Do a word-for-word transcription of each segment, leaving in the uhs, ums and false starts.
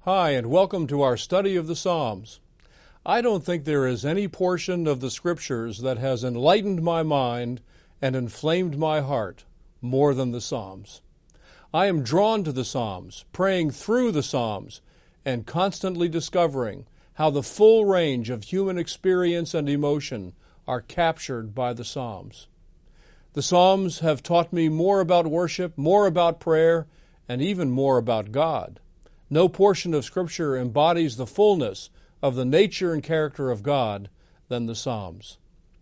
Hi, and welcome to our study of the Psalms. I don't think there is any portion of the Scriptures that has enlightened my mind and inflamed my heart more than the Psalms. I am drawn to the Psalms, praying through the Psalms, and constantly discovering how the full range of human experience and emotion are captured by the Psalms. The Psalms have taught me more about worship, more about prayer, and even more about God. No portion of Scripture embodies the fullness of the nature and character of God than the Psalms.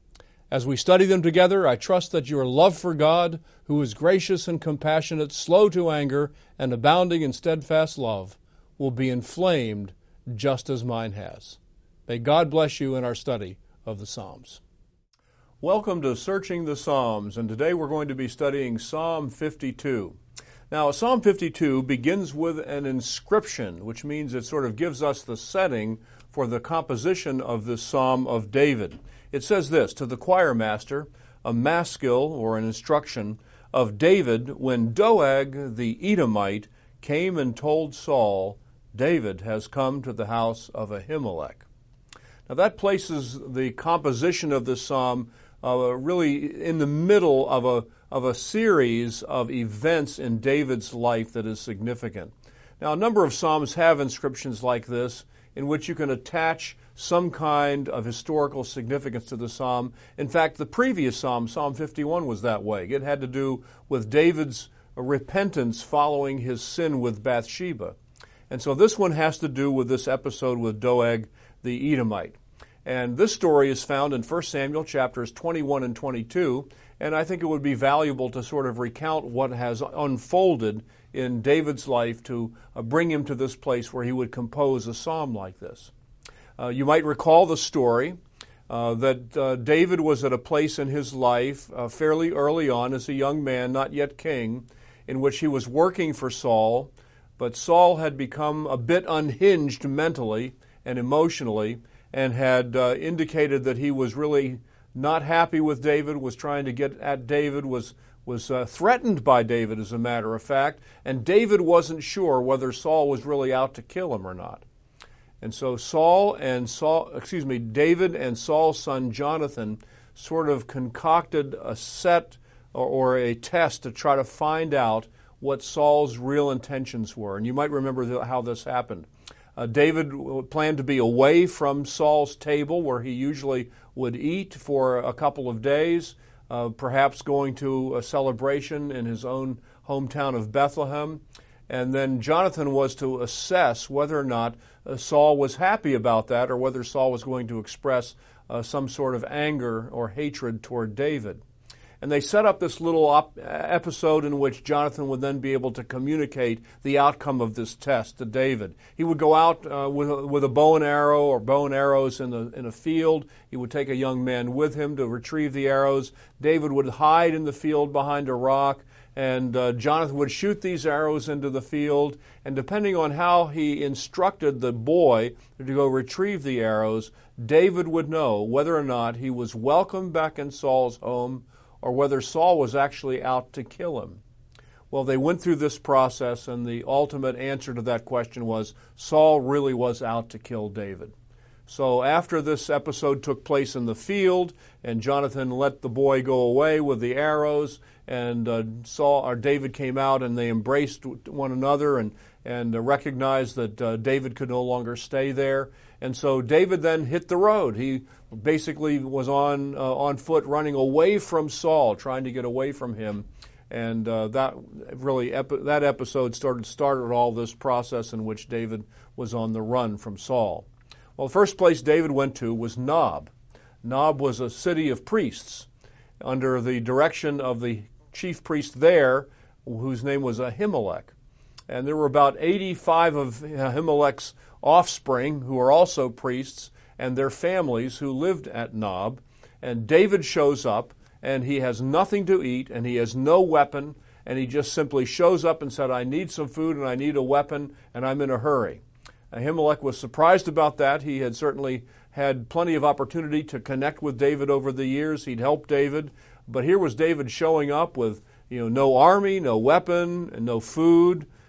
As we study them together, I trust that your love for God, who is gracious and compassionate, slow to anger, and abounding in steadfast love, will be inflamed just as mine has. May God bless you in our study of the Psalms. Welcome to Searching the Psalms, and today we're going to be studying Psalm fifty-two. Now, Psalm fifty-two begins with an inscription, which means it sort of gives us the setting for the composition of this Psalm of David. It says this: to the choir master, a maskil, or an instruction, of David, when Doeg the Edomite came and told Saul, David has come to the house of Ahimelech. Now that places the composition of this psalm uh, really in the middle of a of a series of events in David's life that is significant. Now, a number of psalms have inscriptions like this, in which you can attach some kind of historical significance to the psalm. In fact, the previous psalm, Psalm fifty-one, was that way. It had to do with David's repentance following his sin with Bathsheba. And so this one has to do with this episode with Doeg the Edomite. And this story is found in First Samuel chapters twenty-one and twenty-two, and I think it would be valuable to sort of recount what has unfolded in David's life to uh, bring him to this place where he would compose a psalm like this. Uh, you might recall the story uh, that uh, David was at a place in his life uh, fairly early on as a young man, not yet king, in which he was working for Saul, but Saul had become a bit unhinged mentally and emotionally, and had uh, indicated that he was really not happy with David, was trying to get at David, was was uh, threatened by David, as a matter of fact, and David wasn't sure whether Saul was really out to kill him or not. And so Saul and Saul, excuse me, David and Saul's son Jonathan sort of concocted a set or, or a test to try to find out what Saul's real intentions were. And you might remember the, how this happened. Uh, David planned to be away from Saul's table, where he usually would eat, for a couple of days, uh, perhaps going to a celebration in his own hometown of Bethlehem. And then Jonathan was to assess whether or not uh, Saul was happy about that, or whether Saul was going to express uh, some sort of anger or hatred toward David. And they set up this little op- episode in which Jonathan would then be able to communicate the outcome of this test to David. He would go out uh, with, a, with a bow and arrow or bow and arrows in, the, in a field. He would take a young man with him to retrieve the arrows. David would hide in the field behind a rock, and uh, Jonathan would shoot these arrows into the field. And depending on how he instructed the boy to go retrieve the arrows, David would know whether or not he was welcome back in Saul's home, or whether Saul was actually out to kill him. Well, they went through this process, and the ultimate answer to that question was Saul really was out to kill David. So after this episode took place in the field, and Jonathan let the boy go away with the arrows, and uh, Saul or David came out, and they embraced one another and and uh, recognized that uh, David could no longer stay there. And so David then hit the road. He basically was on uh, on foot, running away from Saul, trying to get away from him. And uh, that really epi- that episode started started all this process in which David was on the run from Saul. Well, the first place David went to was Nob. Nob was a city of priests under the direction of the chief priest there, whose name was Ahimelech. And there were about eighty-five of Ahimelech's offspring who are also priests, and their families who lived at Nob. And David shows up, and he has nothing to eat, and he has no weapon, and he just simply shows up and said, I need some food, and I need a weapon, and I'm in a hurry. Ahimelech was surprised about that. He had certainly had plenty of opportunity to connect with David over the years. He'd helped David, but here was David showing up with, you know, no army, no weapon, and no food.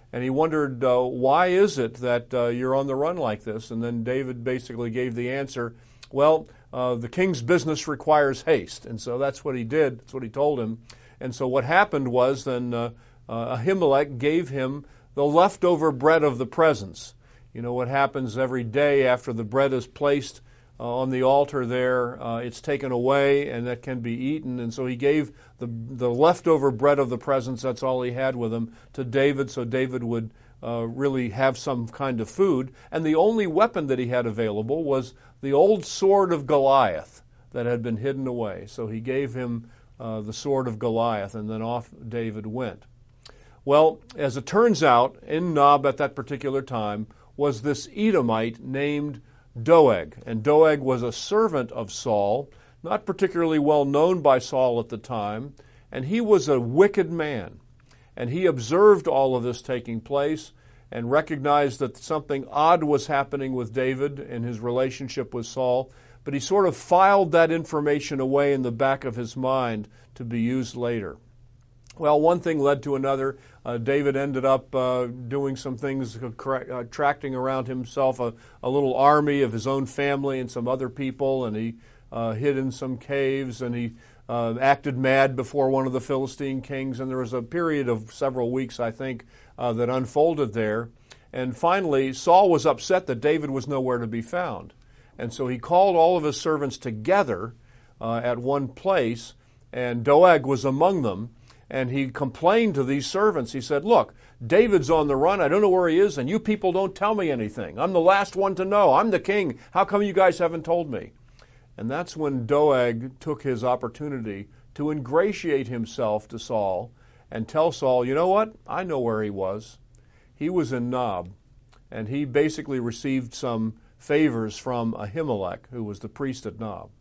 And he wondered, uh, why is it that uh, you're on the run like this? And then David basically gave the answer, well, uh, the king's business requires haste. And so that's what he did. That's what he told him. And so what happened was then uh, uh, Ahimelech gave him the leftover bread of the presence. You know what happens every day after the bread is placed uh, on the altar there, uh, it's taken away and that can be eaten. And so he gave the, the leftover bread of the presence, that's all he had with him, to David, so David would uh, really have some kind of food. And the only weapon that he had available was the old sword of Goliath that had been hidden away. So he gave him uh, the sword of Goliath, and then off David went. Well, as it turns out, in Nob at that particular time was this Edomite named Doeg. And Doeg was a servant of Saul, not particularly well known by Saul at the time, and he was a wicked man. And he observed all of this taking place and recognized that something odd was happening with David in his relationship with Saul, but he sort of filed that information away in the back of his mind to be used later. Well, one thing led to another. Uh, David ended up uh, doing some things, uh, attracting around himself a, a little army of his own family and some other people, and he uh, hid in some caves, and he uh, acted mad before one of the Philistine kings, and there was a period of several weeks, I think, uh, that unfolded there. And finally, Saul was upset that David was nowhere to be found. And so he called all of his servants together uh, at one place, and Doeg was among them. And he complained to these servants. He said, look, David's on the run. I don't know where he is, and you people don't tell me anything. I'm the last one to know. I'm the king. How come you guys haven't told me? And that's when Doeg took his opportunity to ingratiate himself to Saul and tell Saul, you know what? I know where he was. He was in Nob, and he basically received some favors from Ahimelech, who was the priest at Nob.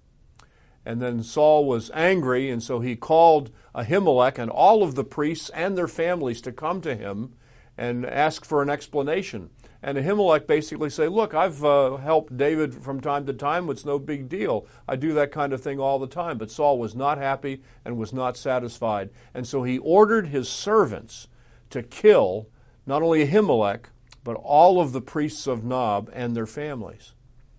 And then Saul was angry, and so he called Ahimelech and all of the priests and their families to come to him and ask for an explanation. And Ahimelech basically said, look, I've uh, helped David from time to time. It's no big deal. I do that kind of thing all the time. But Saul was not happy and was not satisfied. And so he ordered his servants to kill not only Ahimelech, but all of the priests of Nob and their families.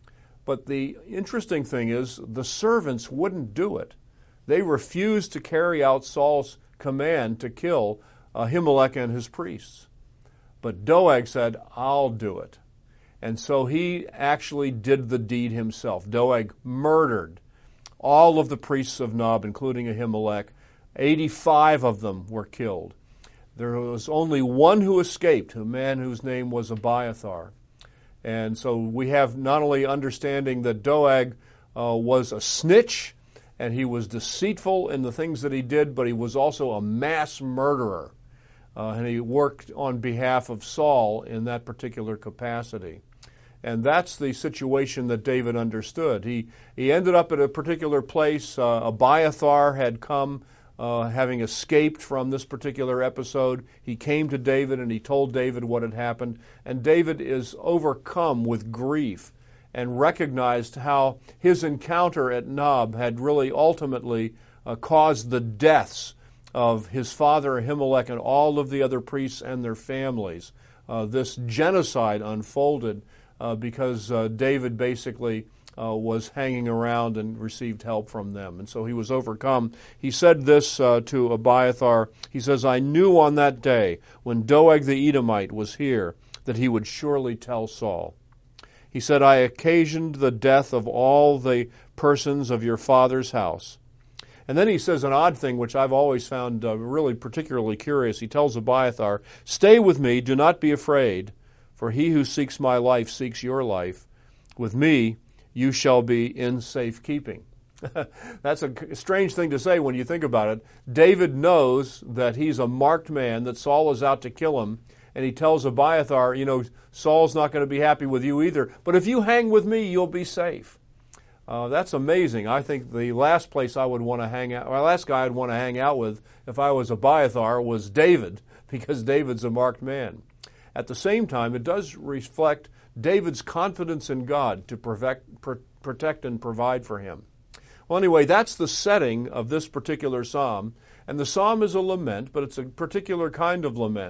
But the interesting thing is the servants wouldn't do it. They refused to carry out Saul's command to kill Ahimelech and his priests. But Doeg said, I'll do it. And so he actually did the deed himself. Doeg murdered all of the priests of Nob, including Ahimelech. eighty-five of them were killed. There was only one who escaped, a man whose name was Abiathar. And so we have not only understanding that Doeg uh, was a snitch and he was deceitful in the things that he did, but he was also a mass murderer. Uh, and he worked on behalf of Saul in that particular capacity. And that's the situation that David understood. He, he ended up at a particular place. Uh, Abiathar had come, uh, having escaped from this particular episode. He came to David and he told David what had happened. And David is overcome with grief and recognized how his encounter at Nob had really ultimately uh, caused the deaths of his father Ahimelech and all of the other priests and their families. Uh, this genocide unfolded uh, because uh, David basically uh, was hanging around and received help from them. And so he was overcome. He said this uh, to Abiathar. He says, I knew on that day when Doeg the Edomite was here that he would surely tell Saul. He said, I occasioned the death of all the persons of your father's house. And then he says an odd thing, which I've always found uh, really particularly curious. He tells Abiathar, stay with me, do not be afraid, for he who seeks my life seeks your life. With me you shall be in safekeeping. That's a strange thing to say when you think about it. David knows that he's a marked man, that Saul is out to kill him, and he tells Abiathar, you know, Saul's not going to be happy with you either, but if you hang with me, you'll be safe. Uh, that's amazing. I think the last place I would want to hang out, or the last guy I'd want to hang out with if I was Abiathar was David, because David's a marked man. At the same time, it does reflect David's confidence in God to protect, pr- protect and provide for him. Well, anyway, that's the setting of this particular psalm. And the psalm is a lament, but it's a particular kind of lament.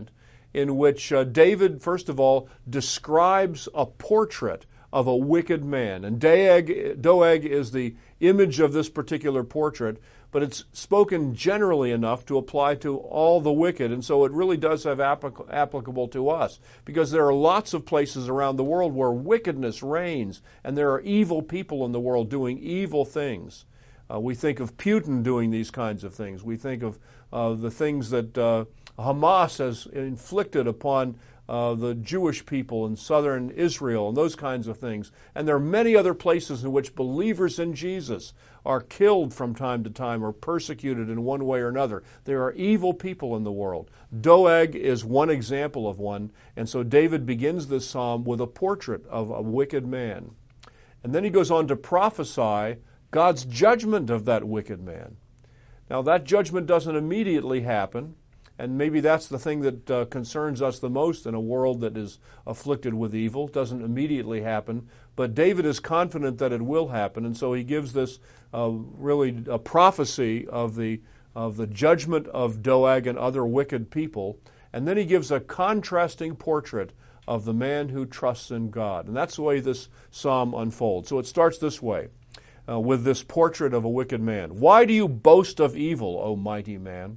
in which uh, David, first of all, describes a portrait of a wicked man. And Doeg, Doeg is the image of this particular portrait, but it's spoken generally enough to apply to all the wicked, and so it really does have applic- applicable to us, because there are lots of places around the world where wickedness reigns, and there are evil people in the world doing evil things. Uh, we think of Putin doing these kinds of things. We think of uh, the things that uh, Hamas has inflicted upon uh, the Jewish people in southern Israel and those kinds of things. And there are many other places in which believers in Jesus are killed from time to time or persecuted in one way or another. There are evil people in the world. Doeg is one example of one, and so David begins this psalm with a portrait of a wicked man. And then he goes on to prophesy God's judgment of that wicked man. Now, that judgment doesn't immediately happen, and maybe that's the thing that uh, concerns us the most in a world that is afflicted with evil. It doesn't immediately happen, but David is confident that it will happen, and so he gives this uh, really a prophecy of the of the judgment of Doeg and other wicked people, and then he gives a contrasting portrait of the man who trusts in God. And that's the way this psalm unfolds. So it starts this way. Uh, with this portrait of a wicked man. Why do you boast of evil, O mighty man?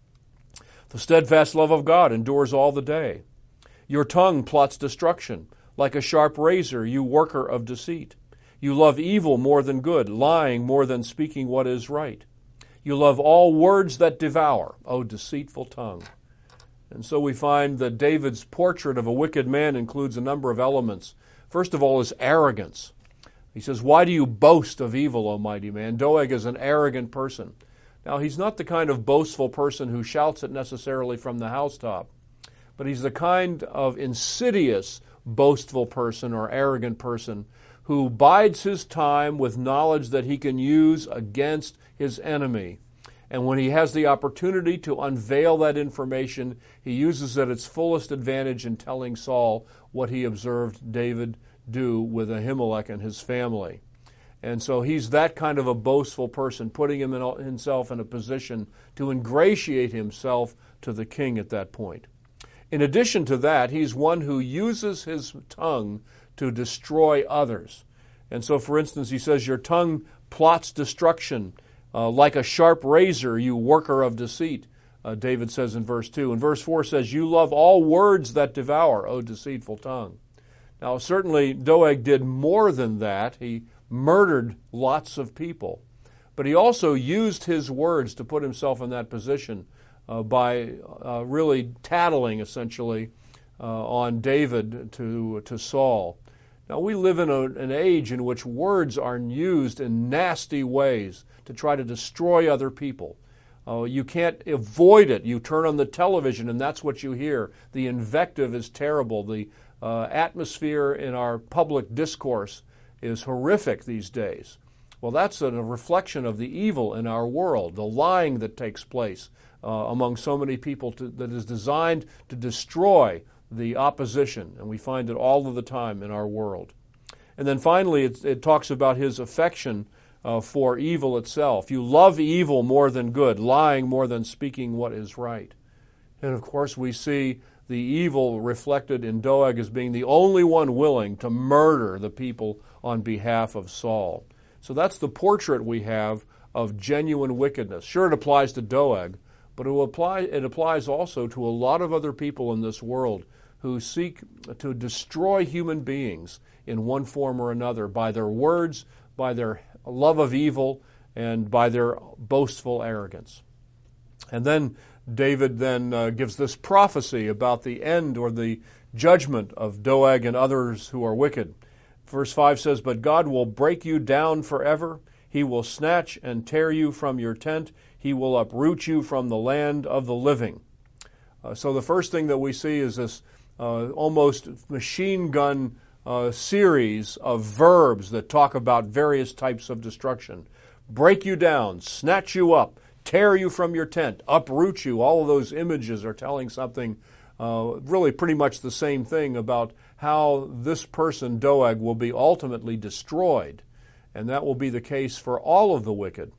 The steadfast love of God endures all the day. Your tongue plots destruction. Like a sharp razor, you worker of deceit. You love evil more than good, lying more than speaking what is right. You love all words that devour, O deceitful tongue. And so we find that David's portrait of a wicked man includes a number of elements. First of all is arrogance. He says, why do you boast of evil, O mighty man? Doeg is an arrogant person. Now, he's not the kind of boastful person who shouts it necessarily from the housetop, but he's the kind of insidious, boastful person or arrogant person who bides his time with knowledge that he can use against his enemy. And when he has the opportunity to unveil that information, he uses it at its fullest advantage in telling Saul what he observed David do with Ahimelech and his family. And so he's that kind of a boastful person, putting him in, himself in a position to ingratiate himself to the king at that point. In addition to that, he's one who uses his tongue to destroy others. And so, for instance, he says, your tongue plots destruction. Uh, like a sharp razor, you worker of deceit, uh, David says in verse two. And verse four says, you love all words that devour, O deceitful tongue. Now, certainly, Doeg did more than that. He murdered lots of people. But he also used his words to put himself in that position uh, by uh, really tattling, essentially, uh, on David to, to Saul. Now, we live in a, an age in which words are used in nasty ways to try to destroy other people. Uh, you can't avoid it. You turn on the television, and that's what you hear. The invective is terrible. The Uh, atmosphere in our public discourse is horrific these days. Well, that's a reflection of the evil in our world, the lying that takes place uh, among so many people to, that is designed to destroy the opposition, and we find it all of the time in our world. And then finally, it, it talks about his affection uh, for evil itself. You love evil more than good, lying more than speaking what is right. And of course, we see the evil reflected in Doeg as being the only one willing to murder the people on behalf of Saul. So that's the portrait we have of genuine wickedness. Sure, it applies to Doeg, but it, will apply, it applies also to a lot of other people in this world who seek to destroy human beings in one form or another by their words, by their love of evil, and by their boastful arrogance. And then David then uh, gives this prophecy about the end or the judgment of Doeg and others who are wicked. Verse five says, but God will break you down forever. He will snatch and tear you from your tent. He will uproot you from the land of the living. Uh, so the first thing that we see is this uh, almost machine gun uh, series of verbs that talk about various types of destruction. Break you down, snatch you up, tear you from your tent, uproot you. All of those images are telling something uh, really pretty much the same thing about how this person, Doeg, will be ultimately destroyed. And that will be the case for all of the wicked.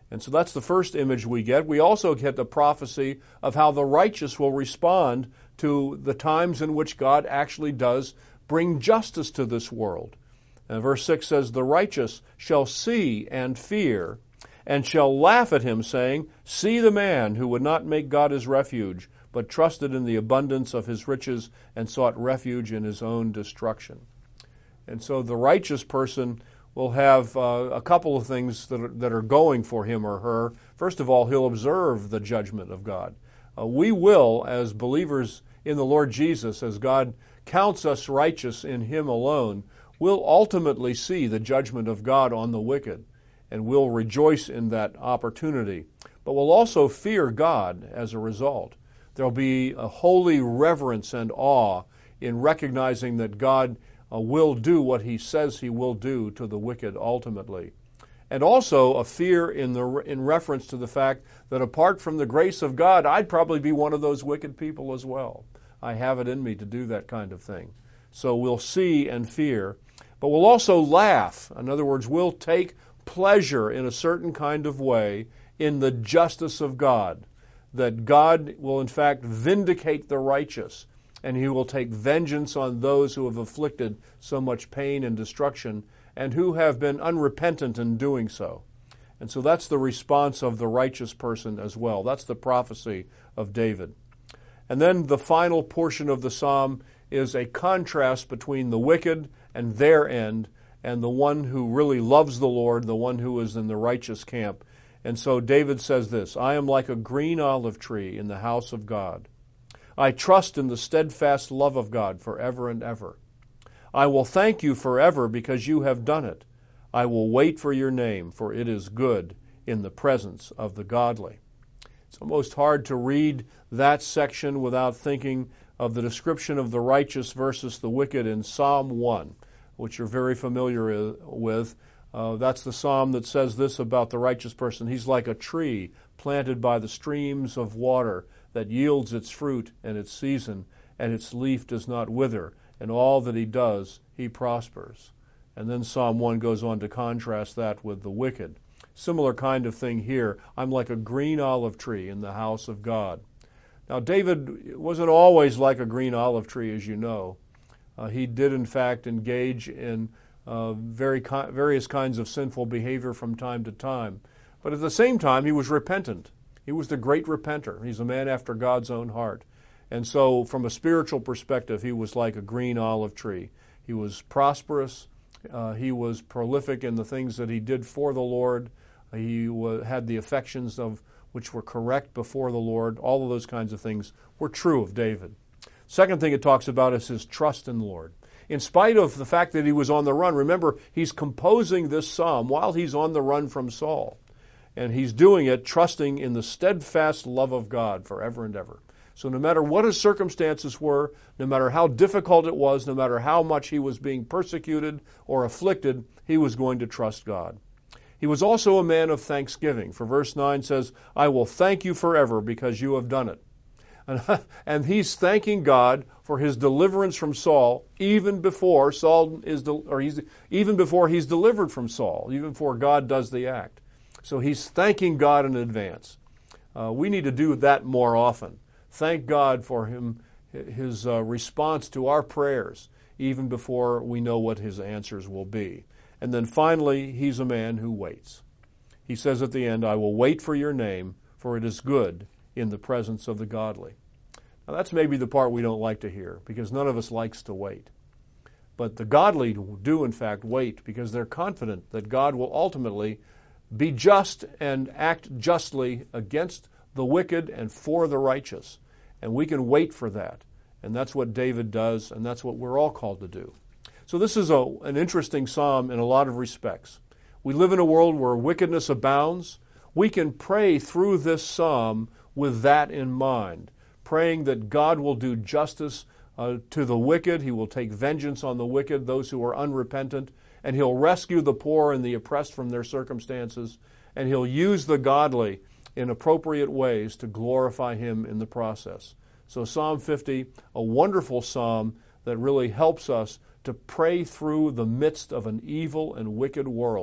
And so that's the first image we get. We also get the prophecy of how the righteous will respond to the times in which God actually does bring justice to this world. And verse six says, "The righteous shall see and fear, and shall laugh at him, saying, See the man who would not make God his refuge, but trusted in the abundance of his riches and sought refuge in his own destruction." And so the righteous person will have uh, a couple of things that are, that are going for him or her. First of all, he'll observe the judgment of God. Uh, we will, as believers in the Lord Jesus, as God counts us righteous in Him alone, will ultimately see the judgment of God on the wicked, and we'll rejoice in that opportunity. But we'll also fear God as a result. There'll be a holy reverence and awe in recognizing that God uh, will do what He says He will do to the wicked ultimately. And also a fear in the in reference to the fact that apart from the grace of God, I'd probably be one of those wicked people as well. I have it in me to do that kind of thing. So we'll see and fear, but we'll also laugh. In other words, we'll take pleasure in a certain kind of way in the justice of God, that God will in fact vindicate the righteous, and He will take vengeance on those who have afflicted so much pain and destruction and who have been unrepentant in doing so. And so that's the response of the righteous person as well. That's the prophecy of David. And then the final portion of the psalm is a contrast between the wicked and their end and the one who really loves the Lord, the one who is in the righteous camp. And so David says this, "I am like a green olive tree in the house of God. I trust in the steadfast love of God forever and ever. I will thank you forever because you have done it. I will wait for your name, for it is good in the presence of the godly." It's almost hard to read that section without thinking of the description of the righteous versus the wicked in Psalm one, which you're very familiar with. Uh, that's the psalm that says this about the righteous person. He's like a tree planted by the streams of water that yields its fruit in its season, and its leaf does not wither, and all that he does, he prospers. And then Psalm one goes on to contrast that with the wicked. Similar kind of thing here. I'm like a green olive tree in the house of God. Now, David wasn't always like a green olive tree, as you know. Uh, he did, in fact, engage in uh, very ki- various kinds of sinful behavior from time to time. But at the same time, he was repentant. He was the great repenter. He's a man after God's own heart. And so, from a spiritual perspective, he was like a green olive tree. He was prosperous. Uh, he was prolific in the things that he did for the Lord. He w- had the affections of which were correct before the Lord. All of those kinds of things were true of David. Second thing it talks about is his trust in the Lord. In spite of the fact that he was on the run, remember, he's composing this psalm while he's on the run from Saul. And he's doing it trusting in the steadfast love of God forever and ever. So no matter what his circumstances were, no matter how difficult it was, no matter how much he was being persecuted or afflicted, he was going to trust God. He was also a man of thanksgiving. For verse nine says, "I will thank you forever because you have done it." And, and he's thanking God for his deliverance from Saul even before Saul is, de- or he's even before he's delivered from Saul, even before God does the act. So he's thanking God in advance. Uh, we need to do that more often. Thank God for him, his uh, response to our prayers, even before we know what his answers will be. And then finally, he's a man who waits. He says at the end, "I will wait for your name, for it is good in the presence of the godly." Now that's maybe the part we don't like to hear, because none of us likes to wait. But the godly do in fact wait, because they're confident that God will ultimately be just and act justly against the wicked and for the righteous. And we can wait for that. And that's what David does, and that's what we're all called to do. So this is a, an interesting psalm in a lot of respects. We live in a world where wickedness abounds. We can pray through this psalm with that in mind, praying that God will do justice uh, to the wicked. He will take vengeance on the wicked, those who are unrepentant, and He'll rescue the poor and the oppressed from their circumstances, and He'll use the godly in appropriate ways to glorify Him in the process. So Psalm fifty, a wonderful psalm that really helps us to pray through the midst of an evil and wicked world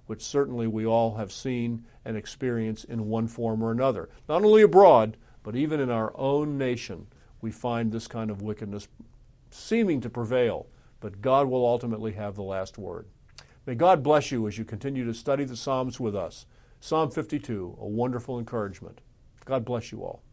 which certainly we all have seen and experienced in one form or another. Not only abroad, but even in our own nation, we find this kind of wickedness seeming to prevail, but God will ultimately have the last word. May God bless you as you continue to study the Psalms with us. Psalm fifty-two, a wonderful encouragement. God bless you all.